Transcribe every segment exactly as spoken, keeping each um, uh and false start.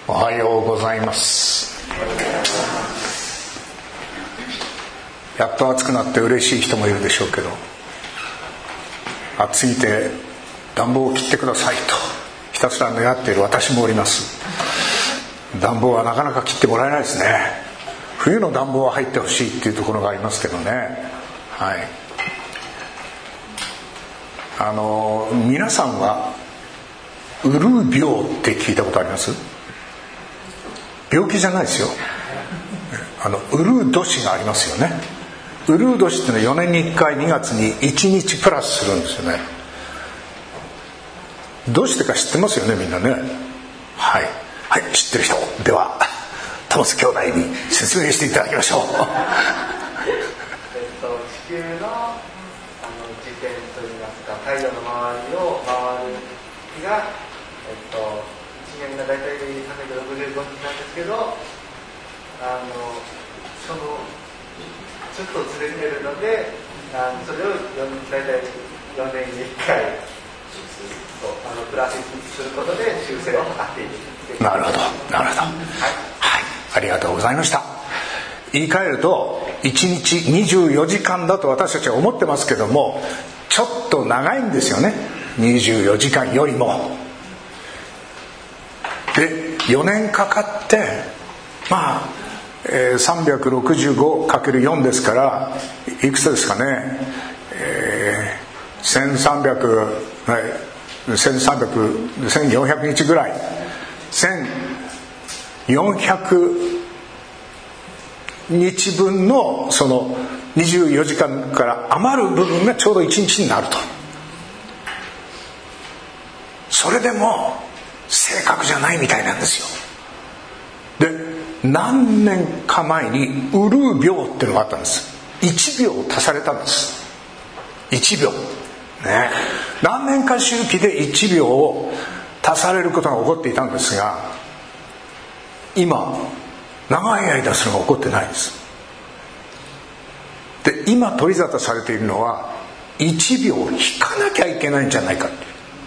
おはようございます。やっと暑くなって嬉しい人もいるでしょうけど、暑すぎて暖房を切ってくださいとひたすら願っている私もおります。暖房はなかなか切ってもらえないですね。冬の暖房は入ってほしいっていうところがありますけどね。はい。あの皆さんはウルー病って聞いたことあります？病気じゃないですよ。あのウルー年がありますよね。ウルー年っていうのはよねんにいっかいにがつにいちにちプラスするんですよね。どうしてか知ってますよね、みんなね。はい、はい、知ってる人ではトモス兄弟に説明していただきましょう。 えっと、地球のあの自転といいますか、太陽の周りを回る日が、えっと、いちねんがだいたいさんびゃくろくじゅうごにちなんですけど、あのそのちょっとずれてるので、あのそれをだいたいよねんにいっかいあのプラスすることで修正を図っていく。 なるほど、なるほど。はい、はい、ありがとうございました。言い換えるといちにちにじゅうよじかんだと私たちは思ってますけども、ちょっと長いんですよね。にじゅうよじかんよりも。でよねんかかってまあ、えー、さんびゃくろくじゅうごかけるよん ですからいくつですかね、えー、せんさんびゃく、はい、せんさんびゃく、せんよんひゃくにちぐらい、せんよんひゃくにちぶんのそのにじゅうよじかんから余る部分がちょうどいちにちになると。それでも正確じゃないみたいなんですよ。で何年か前にウルー病っていうのがあったんです。いちびょう足されたんです。いちびょうね、何年か周期でいちびょうを足されることが起こっていたんですが、今長い間それが起こってないです。で今取り沙汰されているのはいちびょう引かなきゃいけないんじゃないかっていう、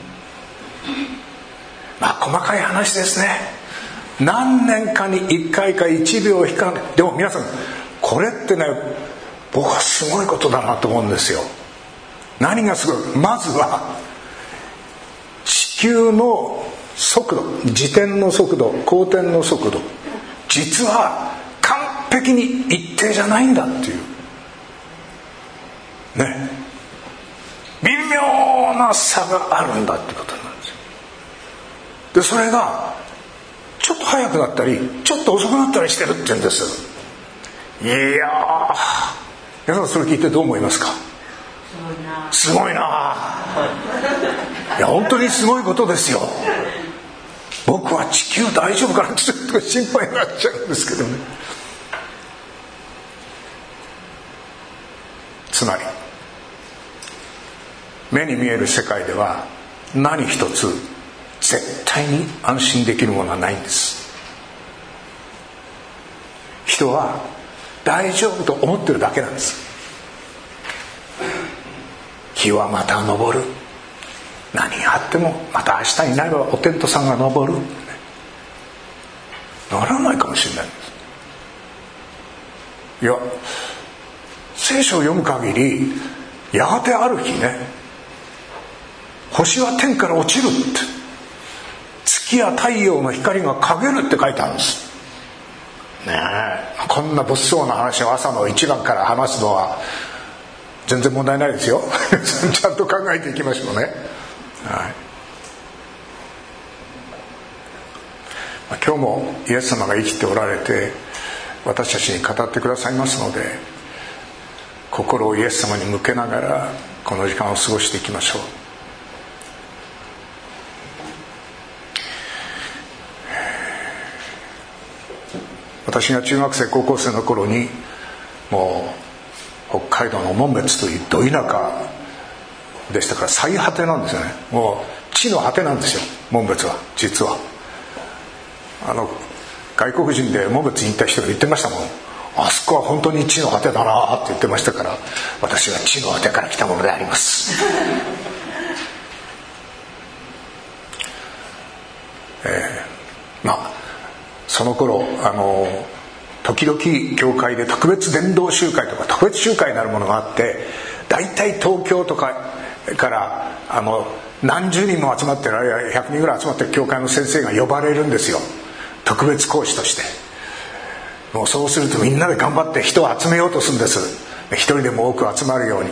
まあ細かい話ですね。何年かにいっかいかいちびょう引かなきゃ。でも皆さんこれってね、僕はすごいことだなと思うんですよ。何がすごい？まずは地球の速度、自転の速度、公転の速度、実は完璧に一定じゃないんだっていうね、微妙な差があるんだってことなんですよ。でそれがちょっと速くなったりちょっと遅くなったりしてるって言うんです。いやー、皆さんそれ聞いてどう思いますか？すごいな。いや本当にすごいことですよ。僕は地球大丈夫かなってちょっと心配になっちゃうんですけどね。つまり目に見える世界では何一つ絶対に安心できるものはないんです。人は大丈夫と思ってるだけなんです。日はまた昇る、何があってもまた明日になればお天道さんが昇る、ならないかもしれないんです。いや聖書を読む限りやがてある日ね、星は天から落ちるって、月や太陽の光が陰るって書いてあるんですね。えこんな物騒な話を朝の一番から話すのは全然問題ないですよ。ちゃんと考えていきましょうね。はい、今日もイエス様が生きておられて私たちに語ってくださいますので、心をイエス様に向けながらこの時間を過ごしていきましょう。私が中学生高校生の頃にもう北海道の紋別というど田舎でしたから最果てなんですよね。もう地の果てなんですよ、紋別は。実はあの外国人で紋別に行った人が言ってましたもん。あそこは本当に地の果てだなって言ってましたから、私は地の果てから来たものであります。えー、まあその頃あの時々教会で特別伝道集会とか特別集会になるものがあって、大体東京とかからあの何十人も集まってる、あるいはひゃくにんぐらい集まってる教会の先生が呼ばれるんですよ、特別講師として。もうそうするとみんなで頑張って人を集めようとするんです、一人でも多く集まるように。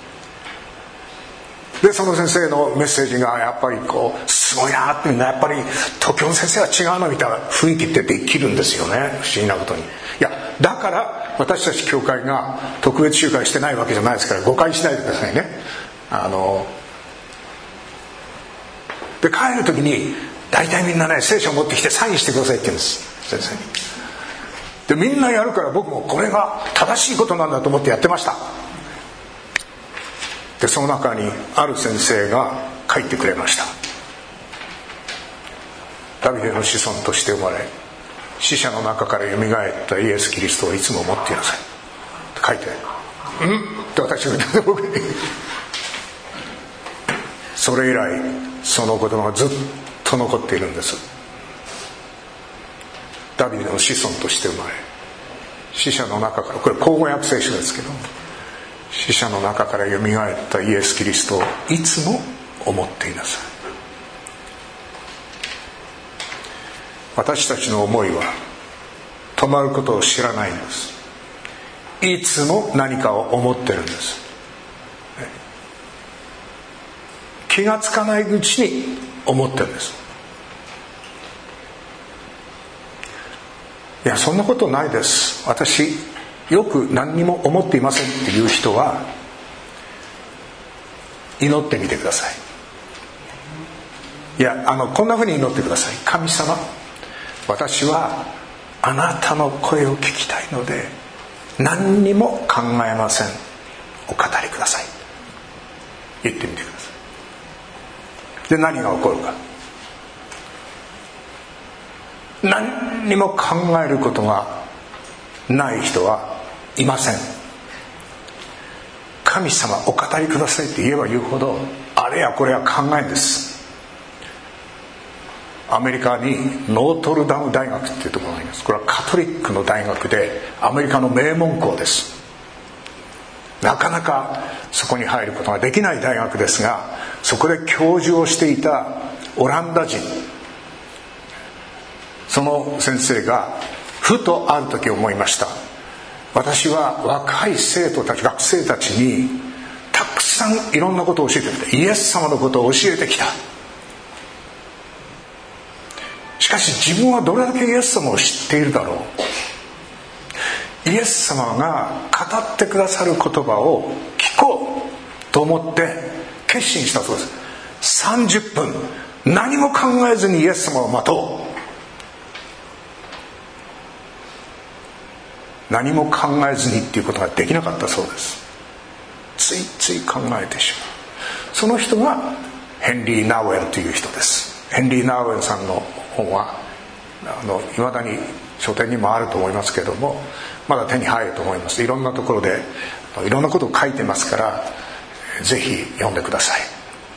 でその先生のメッセージがやっぱりこうすごいなって、みんなやっぱり東京の先生は違うのみたいな雰囲気ってできるんですよね、不思議なことに。いやだから私たち教会が特別集会してないわけじゃないですから、誤解しないでくださいね。あので帰る時に大体みんなね、聖書を持ってきてサインしてくださいって言うんです、先生に。でみんなやるから、僕もこれが正しいことなんだと思ってやってました。でその中にある先生が書いてくれました。ダビデの子孫として生まれ、死者の中からよみがえったイエス・キリストをいつも持っていなさいって書いて、うんって私が言った僕にそれ以来その言葉がずっと残っているんです。ダビデの子孫として生まれ、死者の中から、これ口語訳聖書ですけど、死者の中からよみがえったイエス・キリストをいつも思っていなさい。私たちの思いは止まることを知らないんです。いつも何かを思ってるんです。気がつかないうちに思ってるんです。いやそんなことないです、私よく何にも思っていませんっていう人は祈ってみてください。いやあのこんなふうに祈ってください。神様、私はあなたの声を聞きたいので何にも考えません、お語りください、言ってみてください。で何が起こるか、何にも考えることがない人はいません。神様お語りくださいって言えば言うほどあれやこれや考えんです。アメリカにノートルダム大学っていうところがあります。これはカトリックの大学でアメリカの名門校です。なかなかそこに入ることができない大学ですが、そこで教授をしていたオランダ人、その先生がふとある時思いました。私は若い生徒たち、学生たちにたくさんいろんなことを教えてきた、イエス様のことを教えてきた。しかし自分はどれだけイエス様を知っているだろう。イエス様が語ってくださる言葉を聞こうと思って決心したそうです。さんじゅっぷん何も考えずにイエス様を待とう。何も考えずにっていうことができなかったそうです。ついつい考えてしまう。その人がヘンリー・ナウエンという人です。ヘンリー・ナウエンさんの本はあの未だに書店にもあると思いますけれども、まだ手に入ると思います。いろんなところでいろんなことを書いてますから、ぜひ読んでください。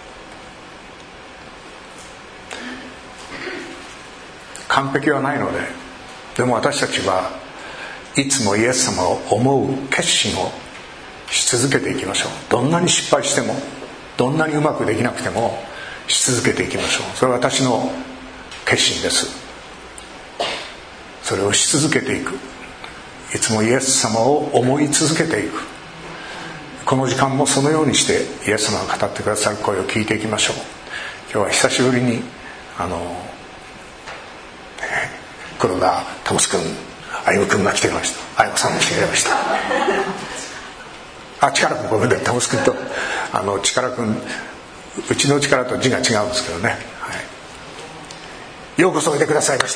完璧はないので、でも私たちはいつもイエス様を思う決心をし続けていきましょう。どんなに失敗しても、どんなにうまくできなくてもし続けていきましょう。それは私の決心です。それをし続けていく、いつもイエス様を思い続けていく。この時間もそのようにしてイエス様が語ってくださる声を聞いていきましょう。今日は久しぶりにあの黒田智君、歩夢君が来てくれました。歩夢さんも来てくれました。あ、力君、ごめんなさい、玉須君とあの力君、うちの力と字が違うんですけどね、はい、ようこそおいでくださいました。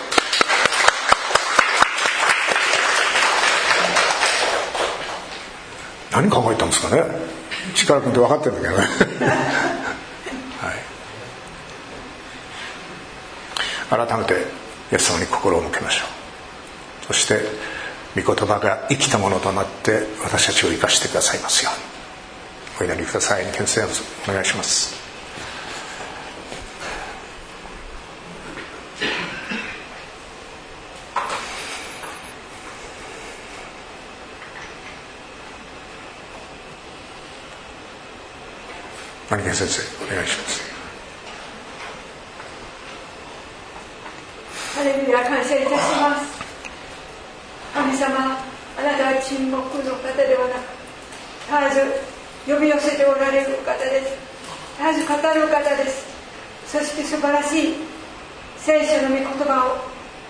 何考えたんですかね、力君って分かってるんだけどね、はい、改めてイエス様に心を向けましょう。そして御言葉が生きたものとなって私たちを生かしてくださいますようにお祈りください。先生お願いします。 マニケン先生お願いします。 ハレルヤ、感謝いたします。神様、あなたは沈黙の方ではなく、絶えず呼び寄せておられる方です。絶えず語る方です。そして素晴らしい聖書の御言葉を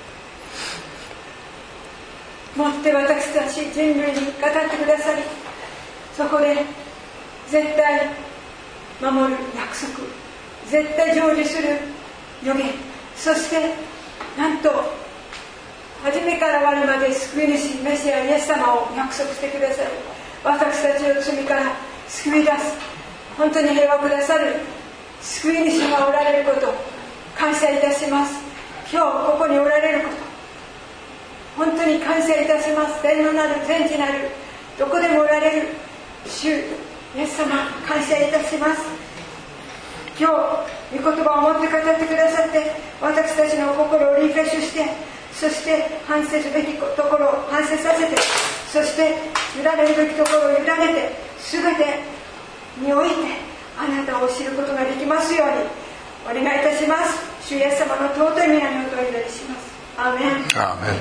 持って私たち人類に語ってくださり、そこで絶対守る約束、絶対成就する予言、そしてなんと初めから終わりまで救い主メシアイエス様を約束してくださる、私たちを罪から救い出す、本当に平和をくださる救い主がおられることを感謝いたします。今日ここにおられること本当に感謝いたします。天のなる全知なるどこでもおられる主イエス様、感謝いたします。今日御言葉を持って語ってくださって、私たちの心をリフレッシュして、そして反省すべきところを反省させて、そして委ねるべきところを委ねて、全てにおいてあなたを知ることができますようにお願いいたします。主イエス様の尊い皆にお問い祈りします。アーメン。 アーメン。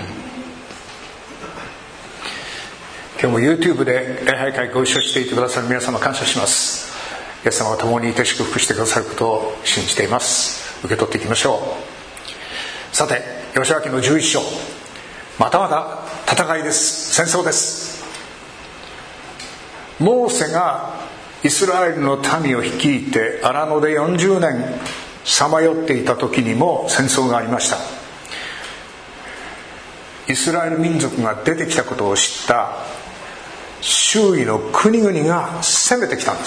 今日も YouTube で礼拝会ご一緒していてくださる皆様感謝します。イエス様が共にいて祝福してくださることを信じています。受け取っていきましょう。さて、ヨシュア記のじゅういっ章、またまた戦いです。戦争です。モーセがイスラエルの民を率いて荒野でよんじゅうねんさまよっていた時にも戦争がありました。イスラエル民族が出てきたことを知った周囲の国々が攻めてきたんです。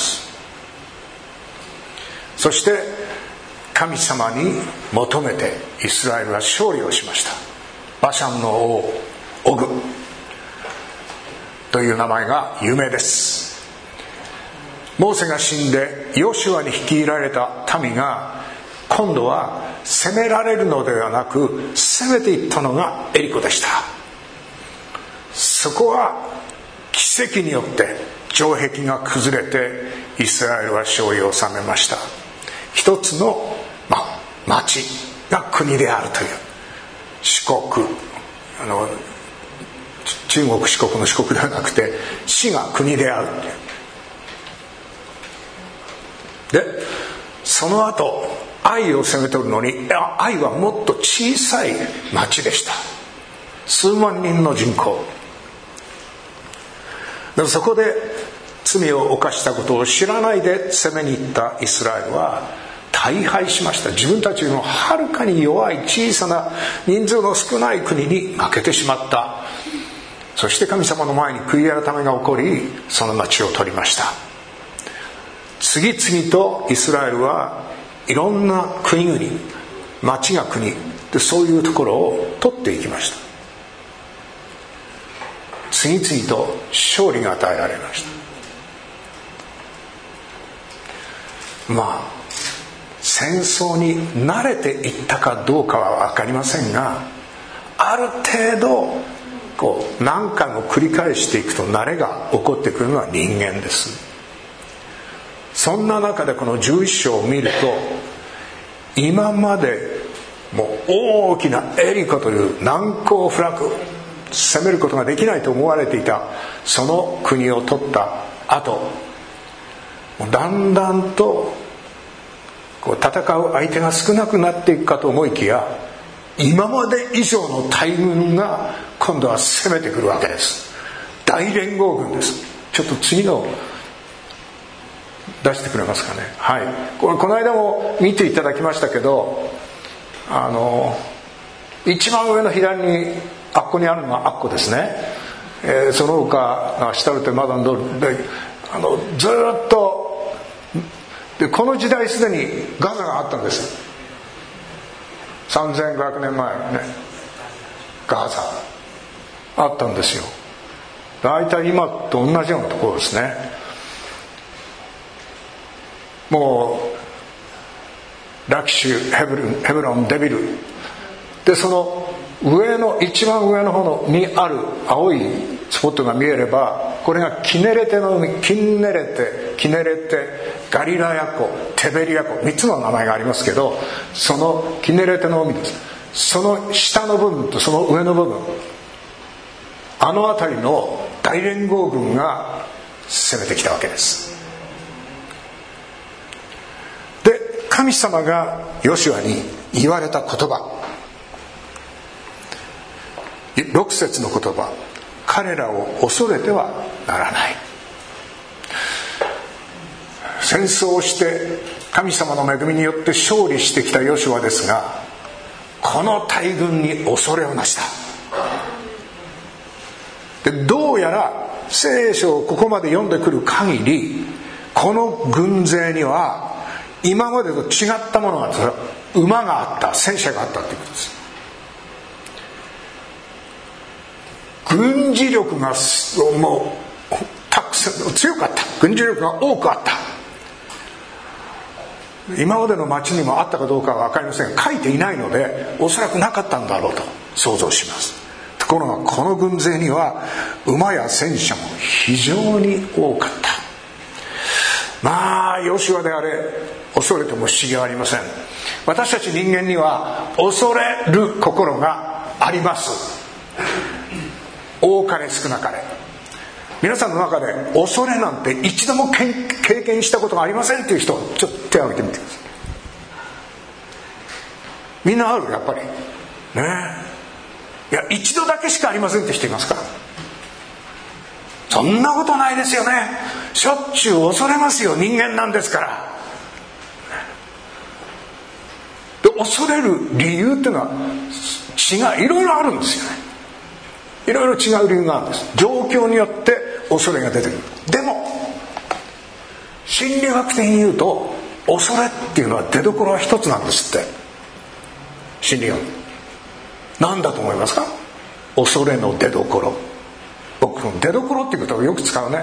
そして神様に求めてイスラエルは勝利をしました。バシャンの王オグという名前が有名です。モーセが死んでヨシュアに率いられた民が今度は攻められるのではなく攻めていったのがエリコでした。そこは奇跡によって城壁が崩れてイスラエルは勝利を収めました。一つの、ま、町が国であるという、四国、あの中国四国の四国ではなくて市が国であるという。でその後愛を攻め取るのに、愛はもっと小さい町でした。数万人の人口でもそこで罪を犯したことを知らないで攻めに行ったイスラエルは大敗しました。自分たちのはるかに弱い小さな人数の少ない国に負けてしまった。そして神様の前に悔い改めが起こり、その町を取りました。次々とイスラエルはいろんな国々、町が国で、そういうところを取っていきました。次々と勝利が与えられました。まあ戦争に慣れていったかどうかは分かりませんが、ある程度こう何回も繰り返していくと慣れが起こってくるのは人間です。そんな中でこのじゅういっ章を見ると、今までもう大きなエリコという難攻不落、攻めることができないと思われていたその国を取った後、だんだんとこう戦う相手が少なくなっていくかと思いきや、今まで以上の大軍が今度は攻めてくるわけです。大連合軍です。ちょっと次の出してくれますかね。はい、これこの間も見ていただきましたけど、あの一番上の左にあっこにあるのがあっこですね、えー、その他シュタルテマダンドルで、あのずっとでこの時代すでにガザがあったんです。さんぜんごひゃくねんまえね、ガザあったんですよ。大体今と同じようなところですね。もうラキシュ、ヘブルン、ヘブロン、デビルで、その上の一番上の方のにある青いスポットが見えれば、これがキネレテの海、キンネレテ、キネレテガリラヤ湖、テベリア湖、みっつの名前がありますけど、そのキネレテの海です。その下の部分とその上の部分、あの辺りの大連合軍が攻めてきたわけです。で、神様がヨシュアに言われた言葉、ろく節の言葉、彼らを恐れてはならない。戦争をして神様の恵みによって勝利してきたヨシュアですが、この大軍に恐れをなした。で、どうやら聖書をここまで読んでくる限り、この軍勢には今までと違ったものがあった。馬があった、戦車があったということです。軍事力がもうたくさん強かった。軍事力が多くあった。今までの町にもあったかどうかは分かりませんが、書いていないのでおそらくなかったんだろうと想像します。ところがこの軍勢には馬や戦車も非常に多かった。まあヨシュアであれ恐れても不思議はありません。私たち人間には恐れる心があります。多かれ少なかれ。皆さんの中で恐れなんて一度も経験したことがありませんっていう人、ちょっと手を挙げてみてください。みんなある？やっぱりねえ。いや、一度だけしかありませんって人いますか？そんなことないですよね。しょっちゅう恐れますよ、人間なんですから。で、恐れる理由っていうのは違う、いろいろあるんですよね。いろいろ違う理由があるんです。状況によって恐れが出てくる。でも心理学的に言うと、恐れっていうのは出どころは一つなんですって。心理学何だと思いますか？恐れの出どころ。僕の出どころっていうことをよく使うね。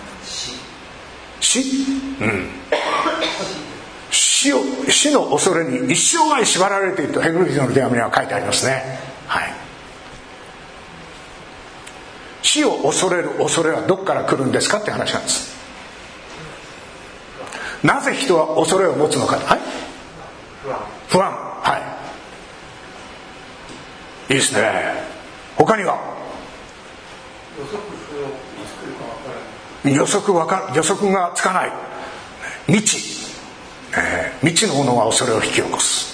死、うん、死を死の恐れに一生涯縛られているとヘブル人の手紙には書いてありますね。はい。死を恐れる恐れはどこから来るんですかって話なんです。なぜ人は恐れを持つのか。はい、不安。不安、はい、いいですね。他には予測わか予測がつかない未知、えー、未知のものが恐れを引き起こす。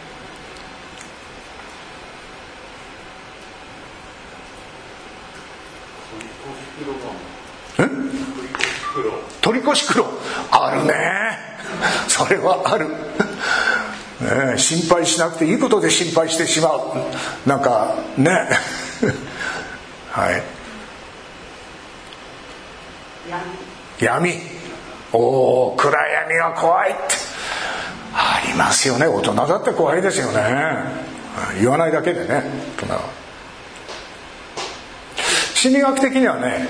取り越し苦労あるね。それはある、ね、心配しなくていいことで心配してしまう。なんかねはい。闇、おお、暗闇は怖いってありますよね。大人だって怖いですよね。言わないだけでね。大人は心理学的にはね、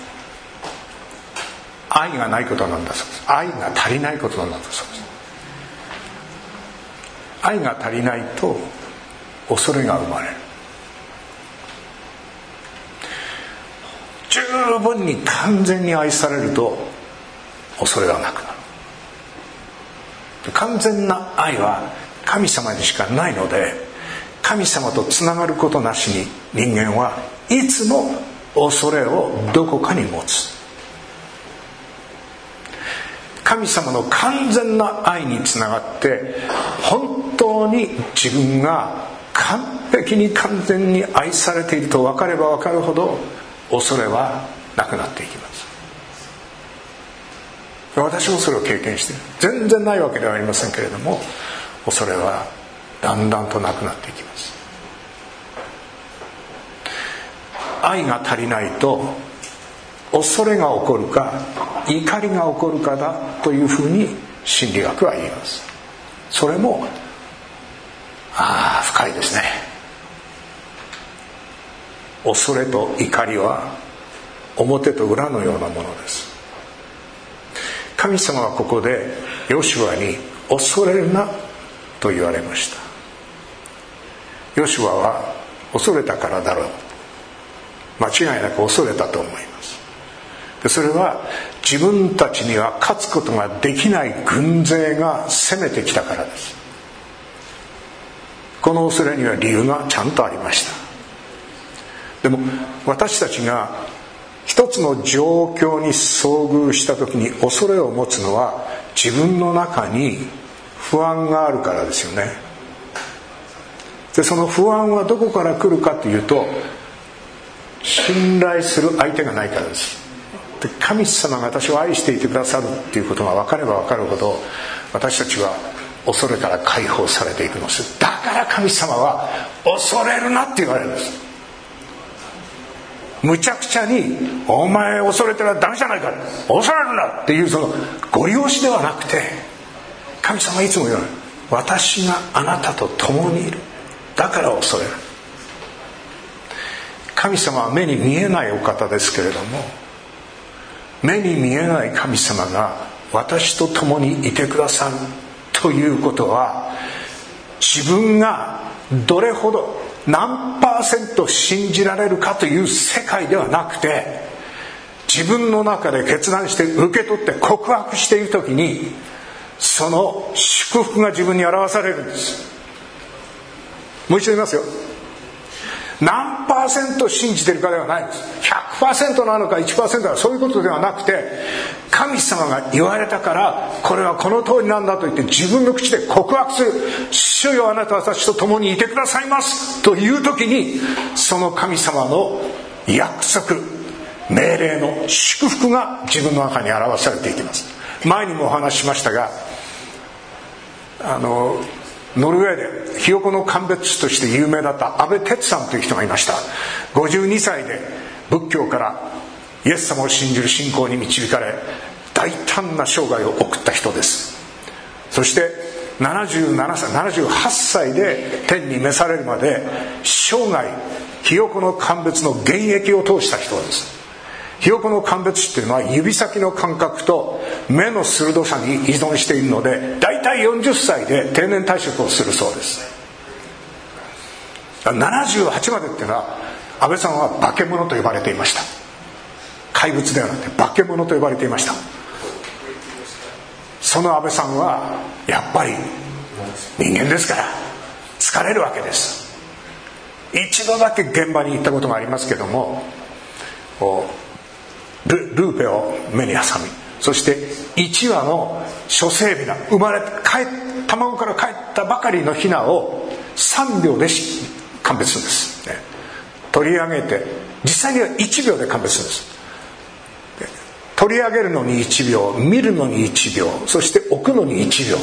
愛がないことなんだそうです。愛が足りないことなんだそうです。愛が足りないと恐れが生まれる。十分に完全に愛されると恐れがなくなる。完全な愛は神様にしかないので、神様とつながることなしに人間はいつも恐れをどこかに持つ。神様の完全な愛につながって本当に自分が完璧に完全に愛されていると分かれば分かるほど恐れはなくなっていきます。私もそれを経験している。全然ないわけではありませんけれども、恐れはだんだんとなくなっていきます。愛が足りないと恐れが起こるか怒りが起こるかだというふうに心理学は言います。それもああ深いですね。恐れと怒りは表と裏のようなものです。神様はここでヨシュアに恐れるなと言われました。ヨシュアは恐れたからだろう。間違いなく恐れたと思います。でそれは自分たちには勝つことができない軍勢が攻めてきたからです。この恐れには理由がちゃんとありました。でも私たちが一つの状況に遭遇した時に恐れを持つのは、自分の中に不安があるからですよね。でその不安はどこから来るかというと、信頼する相手がないからです。で神様が私を愛していてくださるっていうことが分かれば分かるほど、私たちは恐れから解放されていくのです。だから神様は恐れるなって言われるんです。むちゃくちゃにお前恐れてはダメじゃないか、恐れるなっていうそのご利用しではなくて、神様はいつも言うの、私があなたと共にいる、だから恐れる。神様は目に見えないお方ですけれども、目に見えない神様が私と共にいてくださるということは、自分がどれほど何パーセント信じられるかという世界ではなくて、自分の中で決断して受け取って告白しているときに、その祝福が自分に表されるんです。もう一度言いますよ。何パーセント信じてるかではないです。 ひゃくパーセント なのか いちパーセント なのか、そういうことではなくて、神様が言われたからこれはこの通りなんだと言って自分の口で告白する。主よ、あなたは私と共にいてくださいますという時に、その神様の約束、命令の祝福が自分の中に表されていきます。前にもお話ししましたが、あのノルウェーでひよこの鑑別士として有名だった安倍哲さんという人がいました。ごじゅうにさいで仏教からイエス様を信じる信仰に導かれ、大胆な生涯を送った人です。そしてななじゅうななさいななじゅうはっさいで天に召されるまで生涯ひよこの鑑別の現役を通した人です。ひよこの鑑別士というのは指先の感覚と目の鋭さに依存しているので、だいたいよんじゅっさいで定年退職をするそうです。ななじゅうはちまでっていうのは、安倍さんは化け物と呼ばれていました。怪物ではなくて化け物と呼ばれていました。その安倍さんはやっぱり人間ですから疲れるわけです。一度だけ現場に行ったことがありますけども、ル, ルーペを目に挟み、そしていちわの初生ビナ、生まれ帰卵から帰ったばかりのヒナをさんびょうで鑑別するんです、ね、取り上げて、実際にはいちびょうで鑑別するんです。で取り上げるのにいちびょう、見るのにいちびょう、そして置くのにいちびょ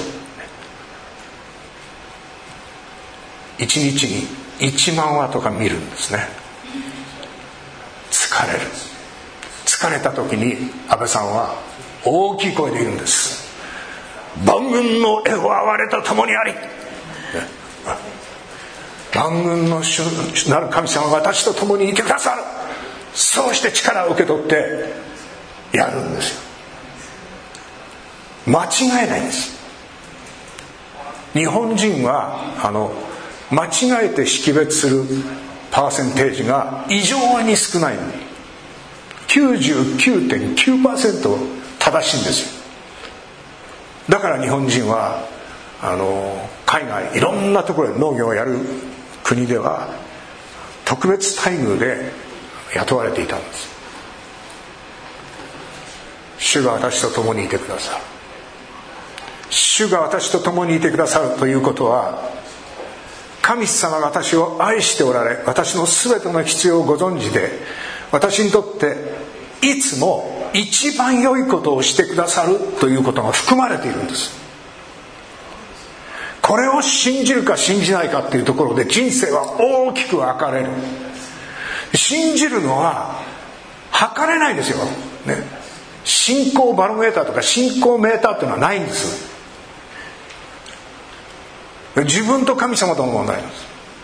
う、いちにちにいちまんわとか見るんですね。疲れる。疲れた時に安倍さんは大きい声で言うんです。万軍のエホワは我と共にあり、万軍の主なる神様が私と共にいてくださる。そうして力を受け取ってやるんですよ。間違えないんです。日本人はあの間違えて識別するパーセンテージが異常に少ないのに きゅうじゅうきゅうてんきゅうパーセント 正しいんですよ。だから日本人はあの海外いろんなところで農業をやる国では特別待遇で雇われていたんです。主が私と共にいてくださる。主が私と共にいてくださるということは、神様が私を愛しておられ、私の全ての必要をご存知で、私にとっていつも一番良いことをしてくださるということが含まれているんです。これを信じるか信じないかっていうところで人生は大きく分かれる。信じるのは測れないですよ、ね、信仰バロメーターとか信仰メーターっていうのはないんです。自分と神様との問題なんです。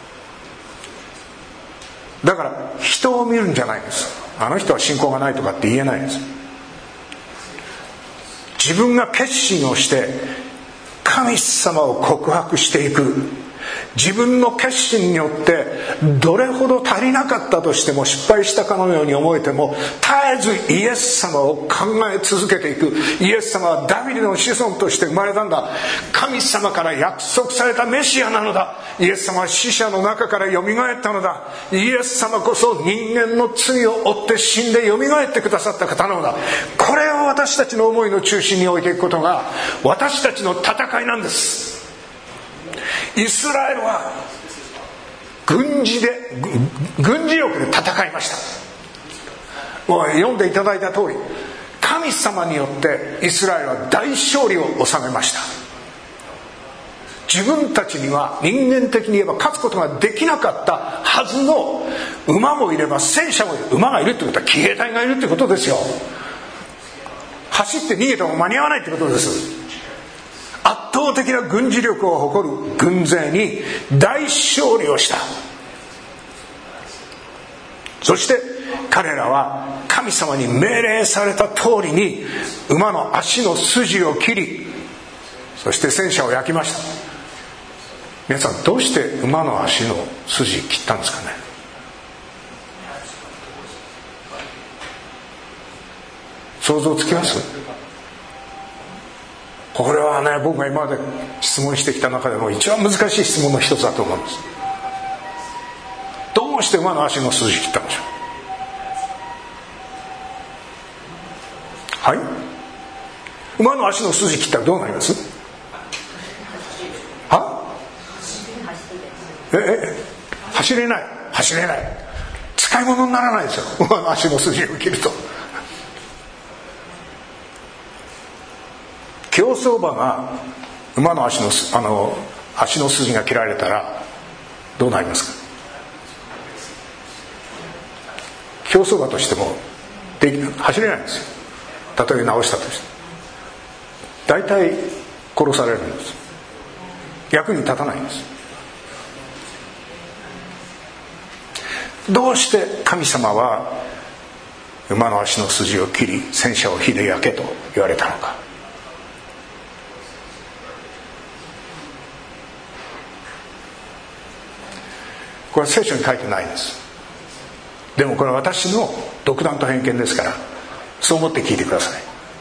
だから人を見るんじゃないんです。あの人は信仰がないとかって言えないんです。自分が決心をして神様を告白していく、 自分の決心によってどれほど足りなかったとしても、失敗したかのように思えても、絶えずイエス様を考え続けていく。イエス様はダビデの子孫として生まれたんだ。神様から約束されたメシアなのだ。イエス様は死者の中からよみがえったのだ。イエス様こそ人間の罪を負って死んでよみがえってくださった方なのだ。これを私たちの思いの中心に置いていくことが私たちの戦いなんです。イスラエルは軍事で軍事力で戦いました。読んでいただいた通り、神様によってイスラエルは大勝利を収めました。自分たちには人間的に言えば勝つことができなかったはずの馬もいれば戦車もいる。馬がいるってことは騎兵隊がいるってことですよ。走って逃げても間に合わないってことです。圧倒的な軍事力を誇る軍勢に大勝利をした。そして彼らは神様に命令された通りに馬の足の筋を切り、そして戦車を焼きました。皆さん、どうして馬の足の筋切ったんですかね。想像つきます？これはね、僕が今まで質問してきた中でも一番難しい質問の一つだと思うんです。どうして馬の足の筋切ったんでしょう。はい、馬の足の筋切ったらどうなります？は？ええ走れない走れない使い物にならないですよ、馬の足の筋を切ると。競走馬が馬の足の、あの足の筋が切られたらどうなりますか？競走馬としてもで走れないんですよ。たとえ直したとして大体殺されるんです。役に立たないんです。どうして神様は馬の足の筋を切り戦車を火で焼けと言われたのか。これは聖書に書いてないんです。でもこれは私の独断と偏見ですから、そう思って聞いてください。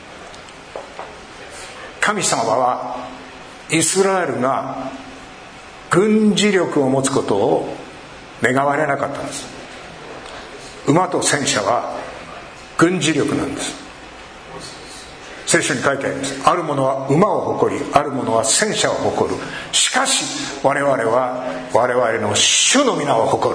神様はイスラエルが軍事力を持つことを願われなかったんです。馬と戦車は軍事力なんです。聖書に書いてあります。ある者は馬を誇り、ある者は戦車を誇る。しかし我々は我々の主の皆を誇る。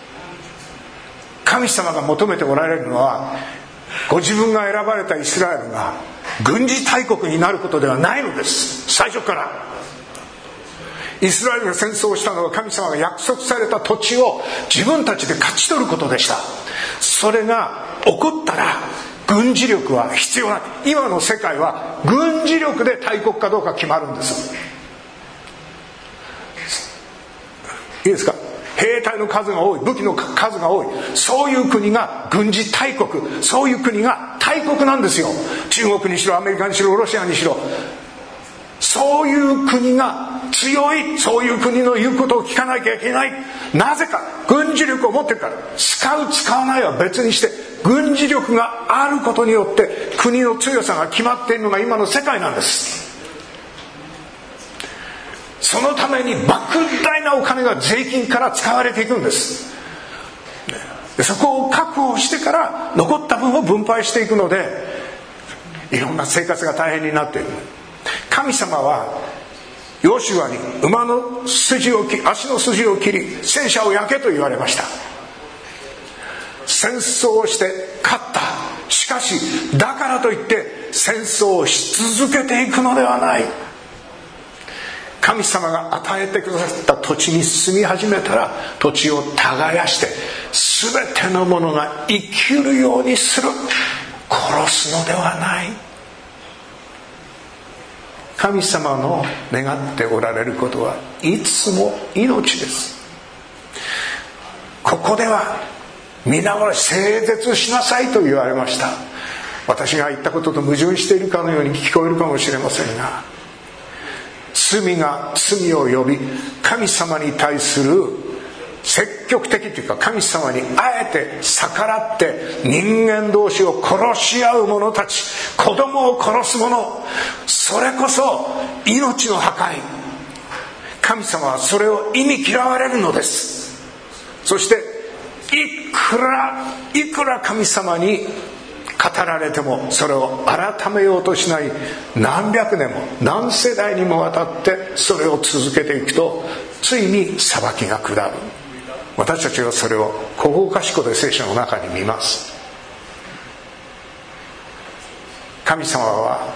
神様が求めておられるのは、ご自分が選ばれたイスラエルが軍事大国になることではないのです。最初からイスラエルが戦争をしたのは、神様が約束された土地を自分たちで勝ち取ることでした。それが起こったら軍事力は必要ない。今の世界は軍事力で大国かどうか決まるんです。いいですか。兵隊の数が多い、武器の数が多い、そういう国が軍事大国、そういう国が大国なんですよ。中国にしろアメリカにしろロシアにしろ、そういう国が強い、そういう国の言うことを聞かなきゃいけない。なぜか、軍事力を持ってるから。使う使わないは別にして、軍事力があることによって国の強さが決まっているのが今の世界なんです。そのために莫大なお金が税金から使われていくんです。でそこを確保してから残った分を分配していくので、いろんな生活が大変になっている。神様はヨシュアに馬の筋を切り、足の筋を切り戦車を焼けと言われました。戦争をして勝った。しかしだからといって戦争をし続けていくのではない。神様が与えてくださった土地に住み始めたら、土地を耕して全てのものが生きるようにする。殺すのではない。神様の願っておられることはいつも命です。ここでは皆を聖絶しなさいと言われました。私が言ったことと矛盾しているかのように聞こえるかもしれませんが、 罪が罪を呼び、神様に対する積極的というか、神様にあえて逆らって人間同士を殺し合う者たち、子供を殺す者、それこそ命の破壊。神様はそれを忌み嫌われるのです。そしていくらいくら神様に語られてもそれを改めようとしない、何百年も何世代にもわたってそれを続けていくと、ついに裁きが下る。私たちはそれをここかしこで聖書の中に見ます。神様は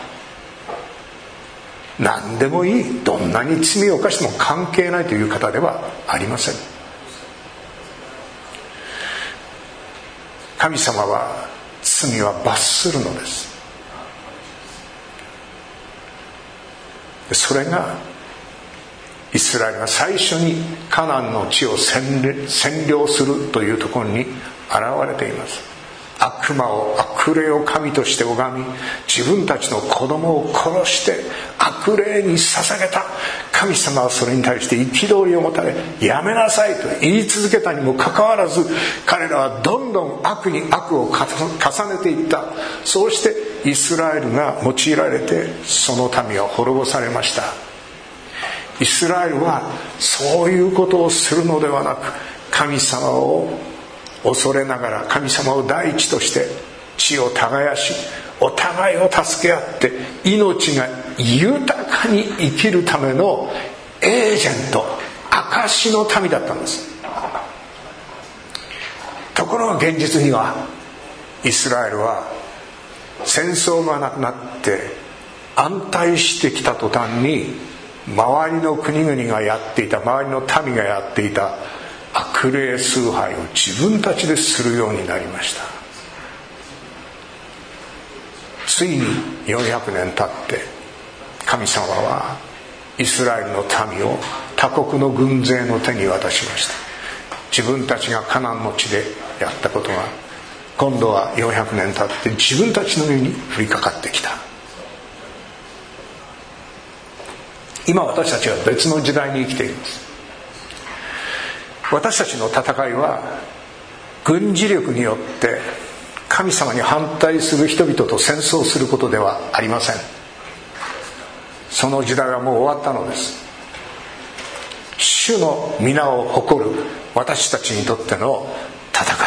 何でもいい、どんなに罪を犯しても関係ないという方ではありません。神様は罪は罰するのです。それがイスラエルが最初にカナンの地を占領するというところに現れています。悪魔を、悪霊を神として拝み、自分たちの子供を殺して悪霊に捧げた神様はそれに対して憤りを持たれ、やめなさいと言い続けたにもかかわらず、彼らはどんどん悪に悪を重ねていった。そうしてイスラエルが用いられて、その民は滅ぼされました。イスラエルはそういうことをするのではなく、神様を恐れながら、神様を第一として地を耕し、お互いを助け合って命が豊かに生きるためのエージェント、証の民だったんです。ところが現実にはイスラエルは戦争がなくなって安泰してきた途端に、周りの国々がやっていた、周りの民がやっていた悪霊崇拝を自分たちでするようになりました。ついによんひゃくねん経って神様はイスラエルの民を他国の軍勢の手に渡しました。自分たちがカナンの地でやったことが今度はよんひゃくねん経って自分たちの上に降りかかってきた。今私たちは別の時代に生きています。私たちの戦いは軍事力によって神様に反対する人々と戦争することではありません。その時代はもう終わったのです。主の皆を誇る私たちにとっての戦い、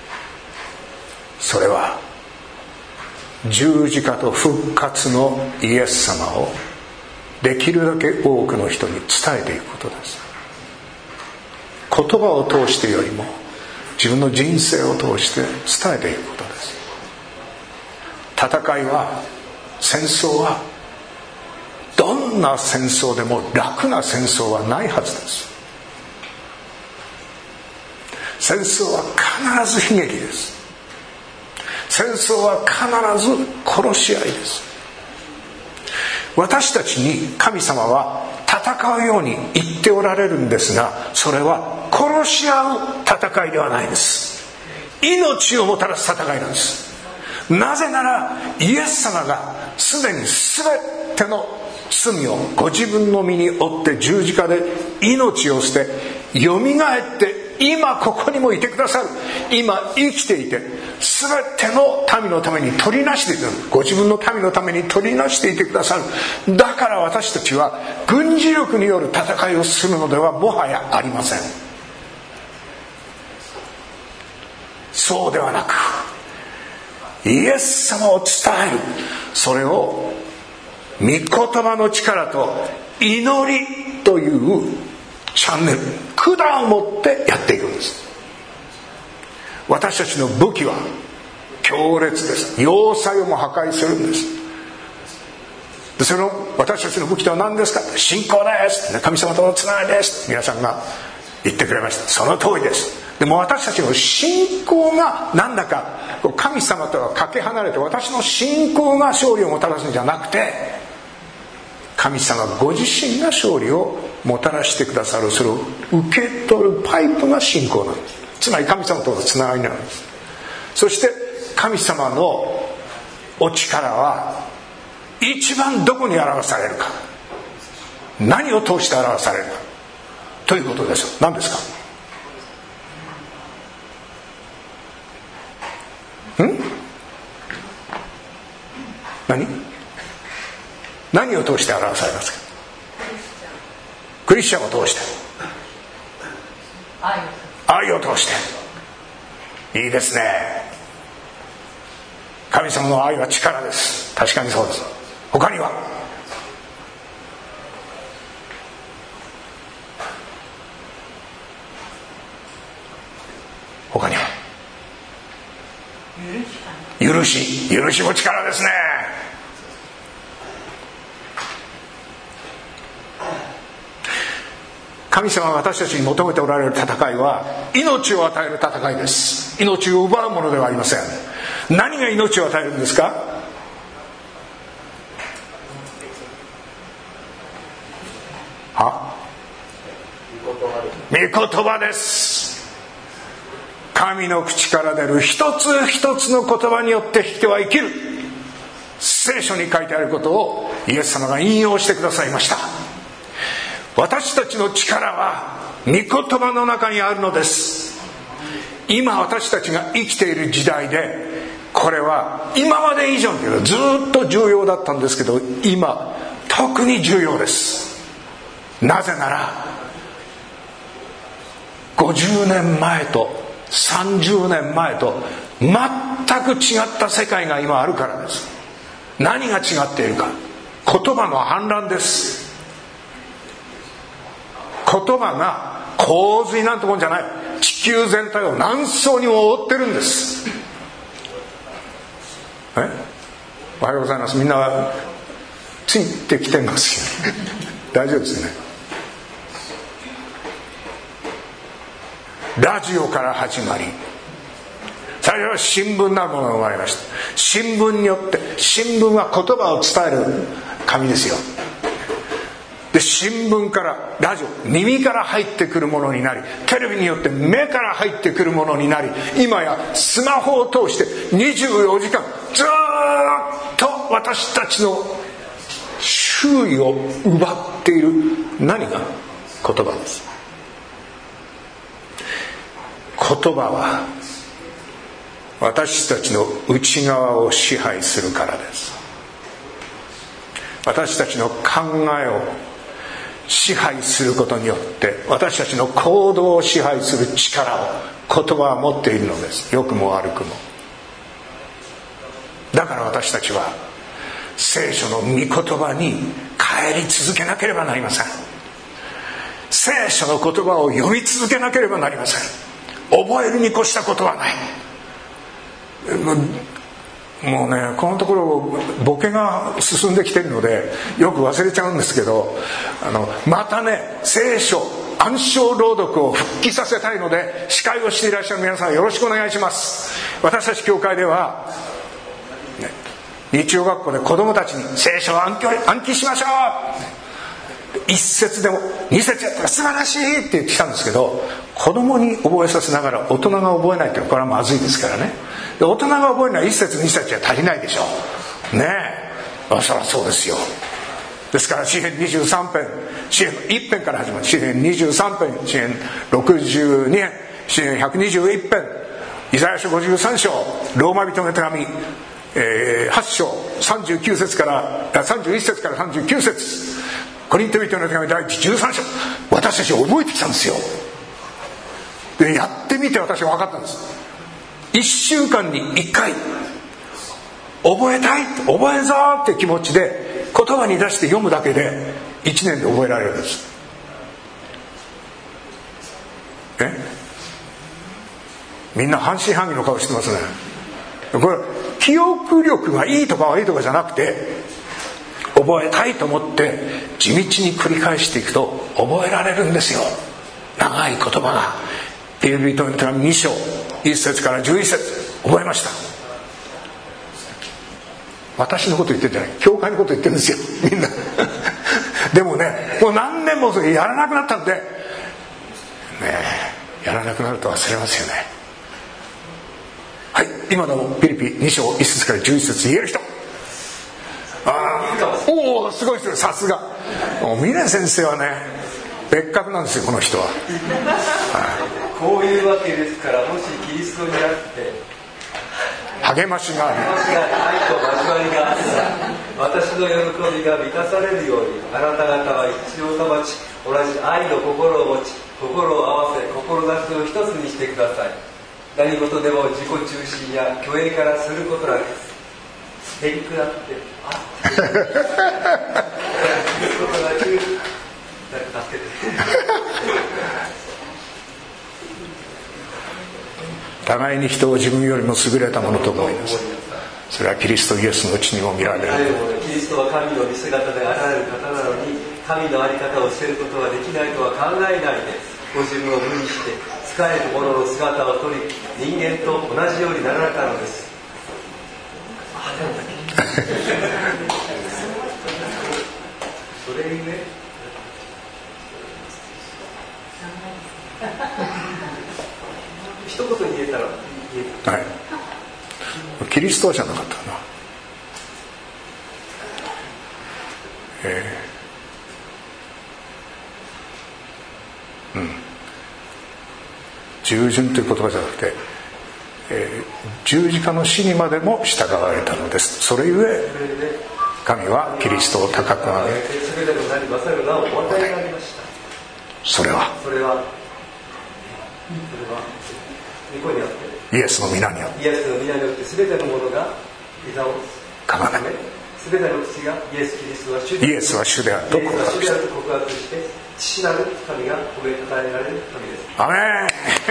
それは十字架と復活のイエス様をできるだけ多くの人に伝えていくことです。言葉を通してよりも自分の人生を通して伝えていくことです。戦いは、戦争はどんな戦争でも楽な戦争はないはずです。戦争は必ず悲劇です。戦争は必ず殺し合いです。私たちに神様は戦うように言っておられるんですが、それは殺し合う戦いではないです。命をもたらす戦いなんです。なぜならイエス様がすでに全ての罪をご自分の身に負って十字架で命を捨てよみがえって今ここにもいてくださる。今生きていて全ての民のために取りなしている。ご自分の民のために取りなしていてくださる。だから私たちは軍事力による戦いをするのではもはやありません。そうではなく、イエス様を伝える、それを御言葉の力と祈りというチャンネル、管を持ってやっていくんです。私たちの武器は強烈です。要塞をも破壊するんです。でその私たちの武器とは何ですか。信仰です。神様とのつながりです。皆さんが言ってくれました。その通りです。でも私たちの信仰がなんだか神様とはかけ離れて、私の信仰が勝利をもたらすんじゃなくて、神様ご自身が勝利をもたらしてくださる、それを受け取るパイプが信仰なんです。つまり神様とのつながりなんです。そして神様のお力は一番どこに表されるか。 何を通して表されるかということです。何ですか？ん？何？何を通して表されますか？クリスチャンを通して、愛を通して。いいですね。神様の愛は力です。確かにそうです。他には？他には？許し。許しも力ですね。神様が私たちに求めておられる戦いは命を与える戦いです。命を奪うものではありません。何が命を与えるんですか？は？御言葉です。神の口から出る一つ一つの言葉によって人は生きる。聖書に書いてあることをイエス様が引用してくださいました。私たちの力は御言葉の中にあるのです。今私たちが生きている時代で、これは今まで以上にずっと重要だったんですけど、今特に重要です。なぜならごじゅうねんまえとさんじゅうねんまえと全く違った世界が今あるからです。何が違っているか？言葉の氾濫です。言葉が洪水なんてもんじゃない。地球全体を何層にも覆ってるんです。え？おはようございます。みんなついてきてますよね。大丈夫ですね。ラジオから始まり、最初は新聞なるものが生まれました。新聞によって、新聞は言葉を伝える紙ですよ。で、新聞からラジオ、耳から入ってくるものになり、テレビによって目から入ってくるものになり、今やスマホを通してにじゅうよじかんずっと私たちの周囲を奪っている。何が？言葉です。言葉は私たちの内側を支配するからです。私たちの考えを支配することによって、私たちの行動を支配する力を言葉は持っているのです。良くも悪くも。だから私たちは聖書の御言葉に帰り続けなければなりません。聖書の言葉を読み続けなければなりません。覚えるに越したことはない。もうね、このところボケが進んできているのでよく忘れちゃうんですけど、あのまたね、聖書暗唱朗読を復帰させたいので、司会をしていらっしゃる皆さんよろしくお願いします。私たち教会では、ね、日曜学校で子どもたちに聖書を暗記、暗記しましょう、一節でも二節やったら素晴らしいって言ってきたんですけど、子供に覚えさせながら大人が覚えないっていうのはこれはまずいですからね。で、大人が覚えるのは一節二節じゃ足りないでしょうねえ。あ、そりゃそうですよ。ですから詩編にじゅうさん編、詩編のいち編から始まる。詩編にじゅうさん編、詩編ろくじゅうに編、詩編ひゃくにじゅういち編、イザヤ書ごじゅうさん章、ローマ人の手紙、えー、はち章さんじゅうきゅう節からさんじゅういち節からさんじゅうきゅう節、コリント人の手紙第じゅうさん章、私たち覚えてきたんですよ。で、やってみて私は分かったんです。いっしゅうかんにいっかい覚えたい、覚えんぞって気持ちで言葉に出して読むだけでいちねんで覚えられるんです。え、みんな半信半疑の顔してますね。これ記憶力がいいとか悪いとかじゃなくて、覚えたいと思って地道に繰り返していくと覚えられるんですよ。長い言葉が。ピリピリとの手紙に章いち節からじゅういち節覚えました。私のこと言ってるんじゃない、教会のこと言ってるんですよ、みんなでもね、もう何年もそれやらなくなったんでね、やらなくなると忘れますよね。はい、今のピリピに章いち節からじゅういち節言える人。ああ、おおおすごいですよ、さすが。峰先生はね別格なんですよこの人は、はい、 こういうわけですから、もしキリストにあって励ましがあり、 愛と交わりがあったら、私の喜びが満たされるように、あなた方は一致を保ち、同じ愛の心を持ち、心を合わせ、志を一つにしてください。何事でも自己中心や虚栄からすることなく、へりくだってあってすることなく、誰か助けて互いに人を自分よりも優れたものと思います。それはキリストイエスのうちにも見られる。 キリストは神の見姿であられる方なのに、神の在り方を捨てることができないとは考えないで、ご自分を無にして仕える者の姿を取り、人間と同じようになられたのです。それゆえ一言に言えたら言えた、 はい、キリストじゃなかったな、えー、うん従順という言葉じゃなくて、えー、十字架の死にまでも従われたのです。それゆえ神はキリストを高く上げ、それはそれはイエスの皆によって、イエスの皆によって全てのものが膝をかがめ、全ての口がイエス・キリストは主で、イエスは主であると告白して、告白して、父なる神が褒めたたえられる神です。アメン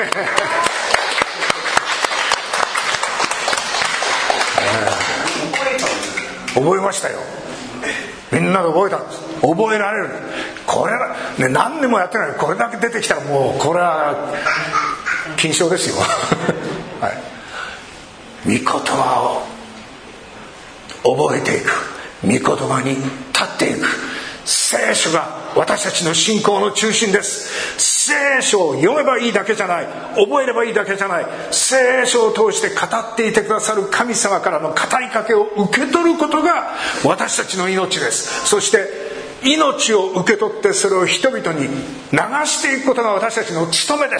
覚えましたよ。みんなで覚えたんです。覚えられる。これ、ね、何年もやってない。これだけ出てきたらもうこれは金賞ですよ、はい、御言葉を覚えていく、御言葉に立っていく。聖書が私たちの信仰の中心です。聖書を読めばいいだけじゃない、覚えればいいだけじゃない、聖書を通して語っていてくださる神様からの語りかけを受け取ることが私たちの命です。そして命を受け取ってそれを人々に流していくことが私たちの務めです。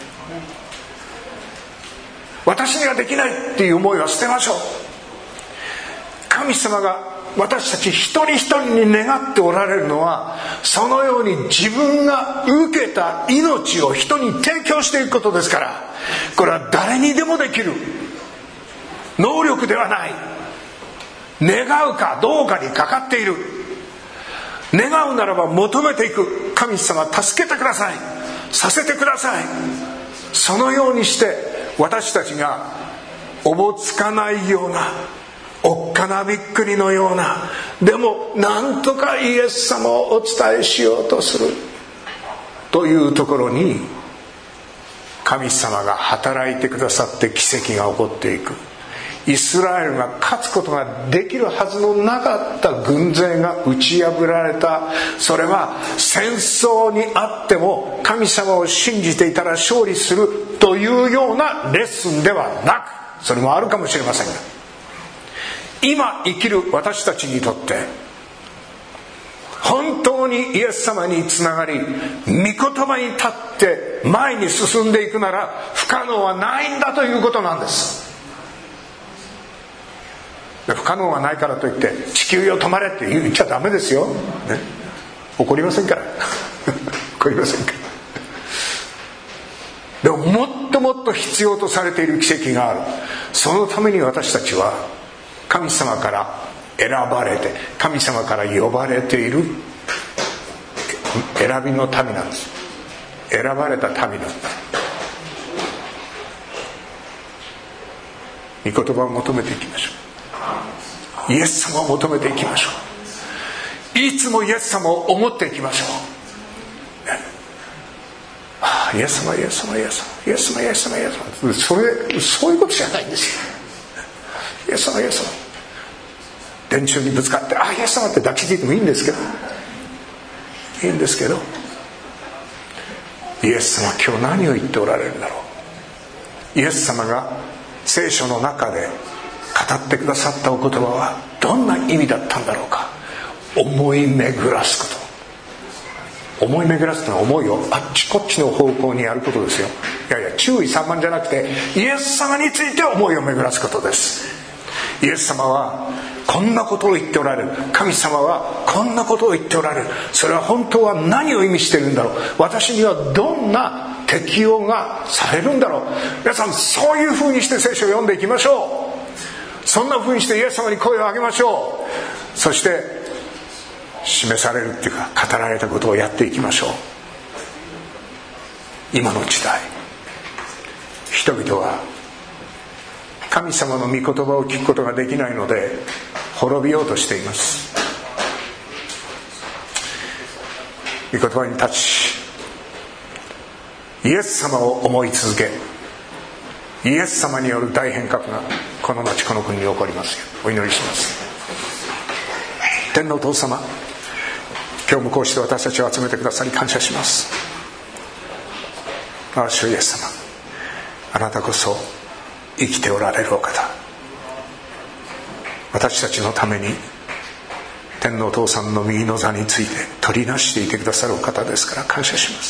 私にはできないっていう思いは捨てましょう。神様が私たち一人一人に願っておられるのは、そのように自分が受けた命を人に提供していくことですから、これは誰にでもできる能力ではない。願うかどうかにかかっている。願うならば求めていく。神様助けてください、させてください。そのようにして私たちがおぼつかないような、おっかなびっくりのような、でもなんとかイエス様をお伝えしようとするというところに、神様が働いてくださって奇跡が起こっていく。イスラエルが勝つことができるはずのなかった軍勢が打ち破られた。それは戦争にあっても神様を信じていたら勝利するというようなレッスンではなく、それもあるかもしれませんが、今生きる私たちにとって本当にイエス様につながり、御言葉に立って前に進んでいくなら不可能はないんだということなんです。不可能はないからといって地球よ止まれって言っちゃダメですよ、ね、怒りませんから怒りませんから。でももっともっと必要とされている奇跡がある。そのために私たちは神様から選ばれて、神様から呼ばれている選びの民なんです。選ばれた民なんです。御言葉を求めていきましょう。イエス様を求めていきましょう。いつもイエス様を思っていきましょう、ね、ああイエス様イエス様イエス様イエス様イエス様イエス様、それそういうことじゃないんですよ。イエス様イエス様、電柱にぶつかってあイエス様って抱きついてもいいんですけどいいんですけどイエス様今日何を言っておられるんだろう。イエス様が聖書の中で語ってくださったお言葉はどんな意味だったんだろうか。 思い巡らすこと。思い巡らすというのは思いをあっちこっちの方向にやることですよ。いやいや、注意散漫じゃなくて、イエス様について思いを巡らすことです。イエス様はこんなことを言っておられる、神様はこんなことを言っておられる、それは本当は何を意味しているんだろう、私にはどんな適用がされるんだろう。皆さん、そういう風にして聖書を読んでいきましょう。そんな風にしてイエス様に声を上げましょう。そして示されるっていうか、語られたことをやっていきましょう。今の時代、人々は神様の御言葉を聞くことができないので滅びようとしています。御言葉に立ち、イエス様を思い続け、イエス様による大変革がこの町この国に起こりますようお祈りします。天のお父様、今日もこうして私たちを集めてくださり感謝します。ああ、主イエス様、あなたこそ生きておられるお方、私たちのために天のお父さんの右の座について取りなしていてくださるお方ですから感謝します。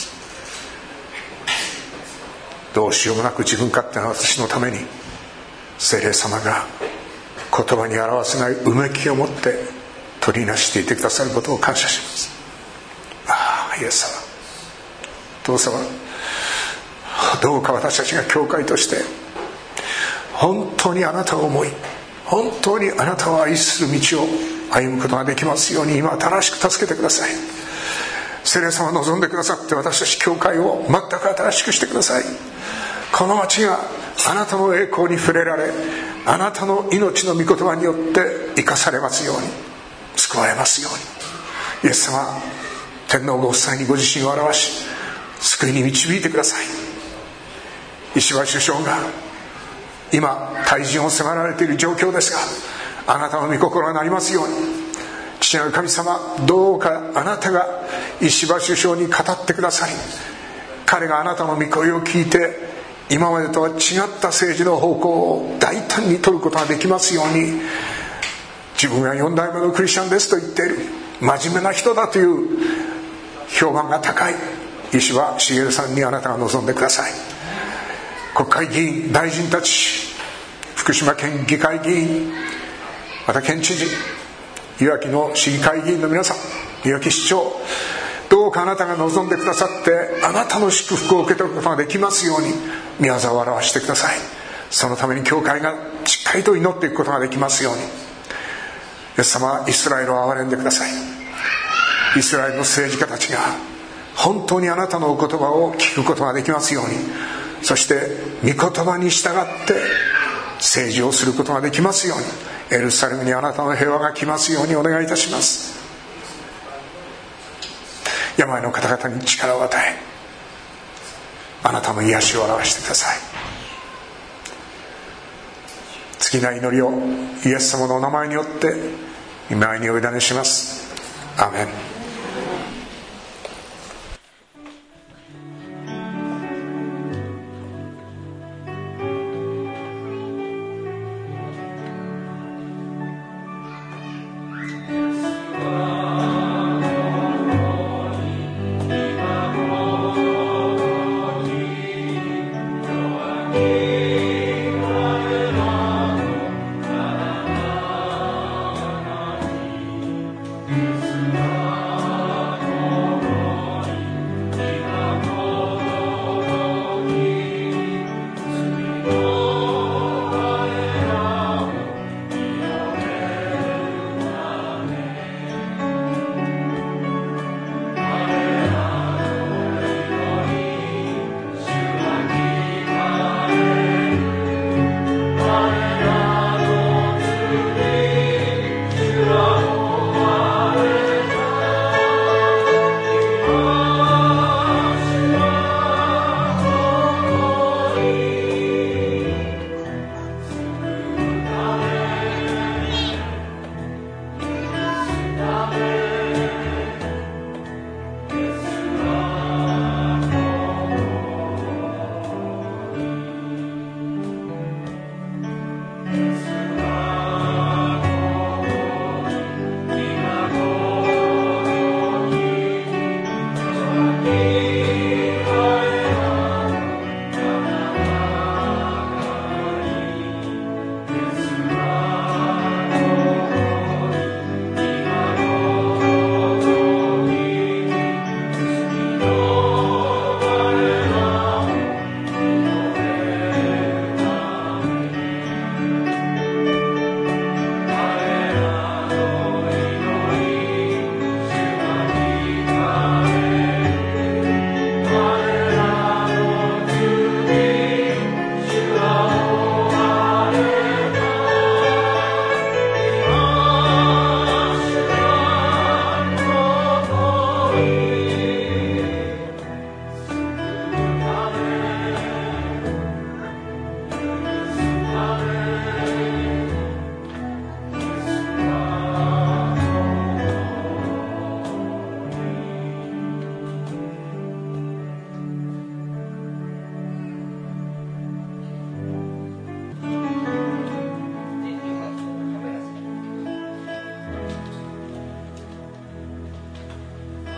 どうしようもなく自分勝手な私のために聖霊様が言葉に表せないうめきを持って取りなしていてくださることを感謝します。ああ、イエス様、父様、どうか私たちが教会として本当にあなたを思い、本当にあなたを愛する道を歩むことができますように今新しく助けてください。聖霊様望んでくださって、私たち教会を全く新しくしてください。この町があなたの栄光に触れられ、あなたの命の御言葉によって生かされますように、救われますように。イエス様、天皇ご夫妻にご自身を表し救いに導いてください。石破首相が今退陣を迫られている状況ですが、あなたの御心がなりますように。父なる神様、どうかあなたが石破首相に語ってくださり、彼があなたの御声を聞いて今までとは違った政治の方向を大胆に取ることができますように。自分が四代目のクリスチャンですと言っている、真面目な人だという評判が高い石破茂さんにあなたが望んでください。国会議員、大臣たち、福島県議会議員、また県知事、いわきの市議会議員の皆さん、いわき市長、どうかあなたが望んでくださってあなたの祝福を受け取ることができますように御業を表してください。そのために教会がしっかりと祈っていくことができますように。イエス様、イスラエルを憐れんでください。イスラエルの政治家たちが本当にあなたのお言葉を聞くことができますように、そして御言葉に従って政治をすることができますように。エルサレムにあなたの平和が来ますようにお願いいたします。病の方々に力を与え、あなたの癒しを表してください。尽きない祈りをイエス様のお名前によって御前にお委ねします。アーメン。 Yes,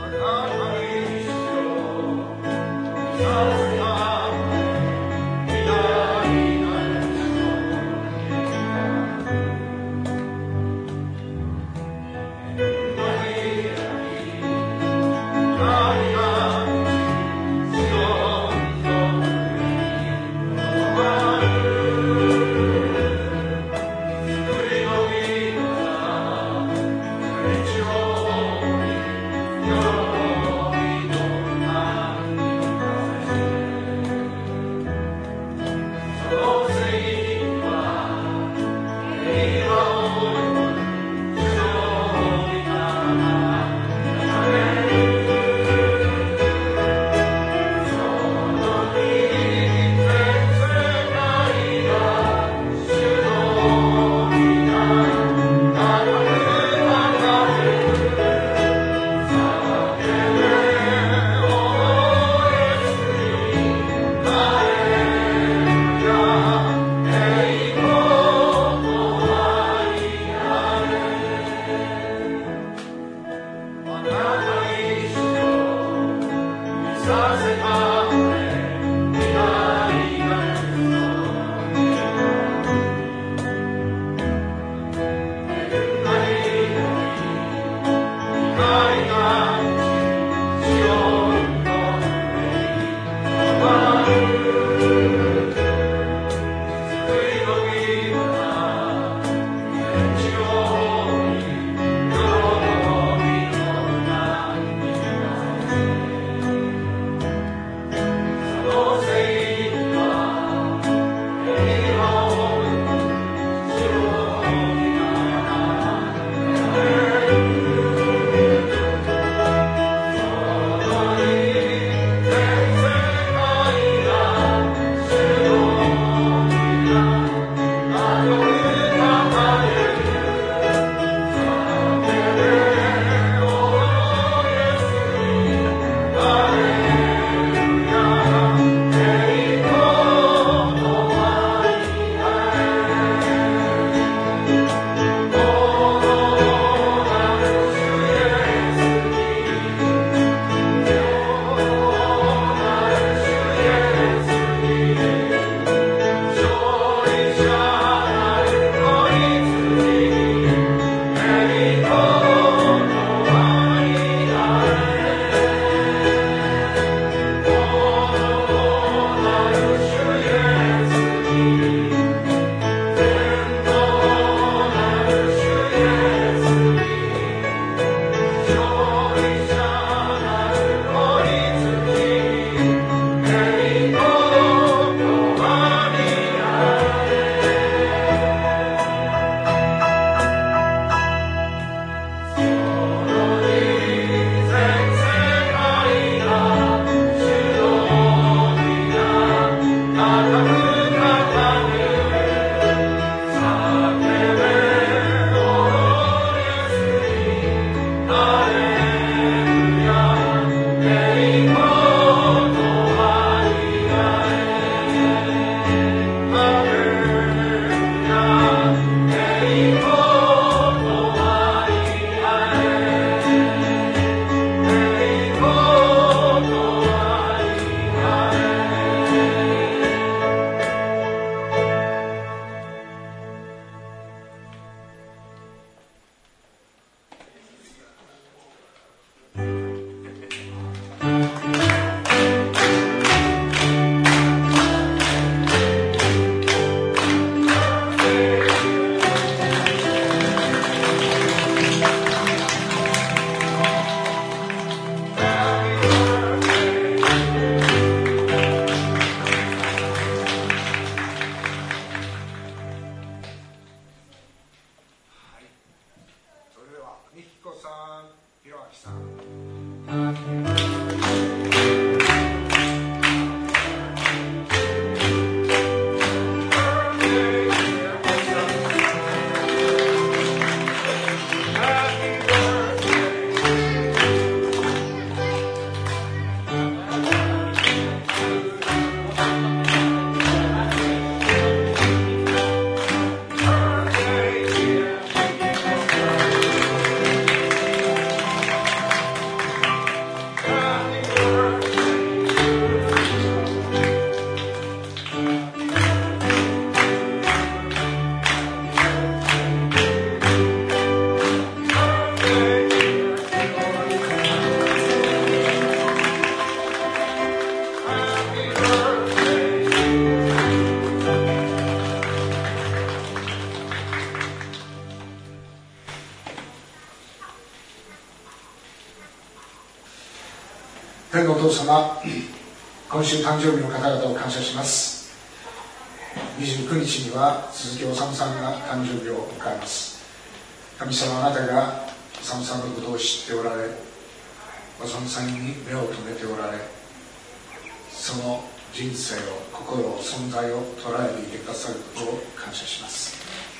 「 天のお父様、今週誕生日の方々を感謝します。にじゅうくにちには鈴木治さんが誕生日を迎えます。神様、あなたが治さんのことを知っておられ、治さんに目を留めておられ、その人生を、心を、存在を捉えていてくださることを感謝します。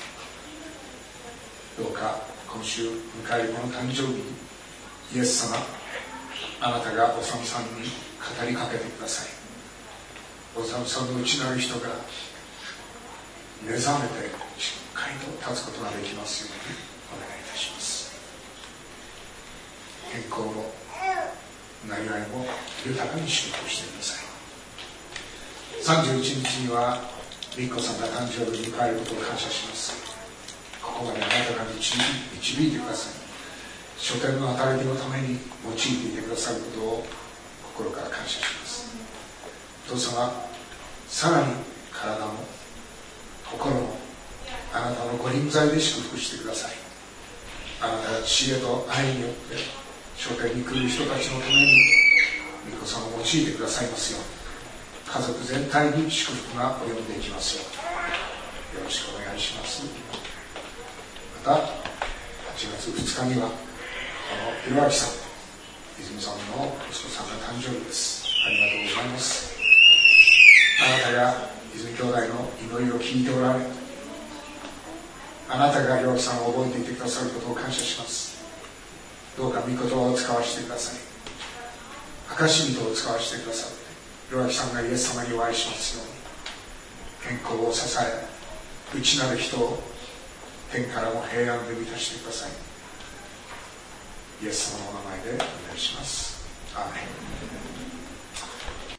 どうか今週迎えるこの誕生日に、イエス様、あなたがおさむさんに語りかけてください。おさむさんの内なる人が目覚めてしっかりと立つことができますようにお願いいたします。健康もなりわいも豊かに祝福してください。さんじゅういちにちにはみっこさんが誕生日を迎えることを感謝します。ここまであなたが導いてください。書店の働きのために用いていてくださることを心から感謝します。お父様、さらに体も心もあなたのご臨在で祝福してください。あなたが知恵と愛によって書店に来る人たちのために御子様を用いてくださいますように、家族全体に祝福が及んでいきますようによろしくお願いします。またはちがつふつかにはこの弘明さん、泉さんの息子さんが誕生日です。ありがとうございます。あなたが泉兄弟の祈りを聞いておられ、あなたが弘明さんを覚えていてくださることを感謝します。どうか御言葉を使わせてください。証人を使わせてくださって、弘明さんがイエス様にお会いしますように、健康を支え、内なる人を天からも平安で満たしてください。イエス様のお名前でお願いします。アーメン。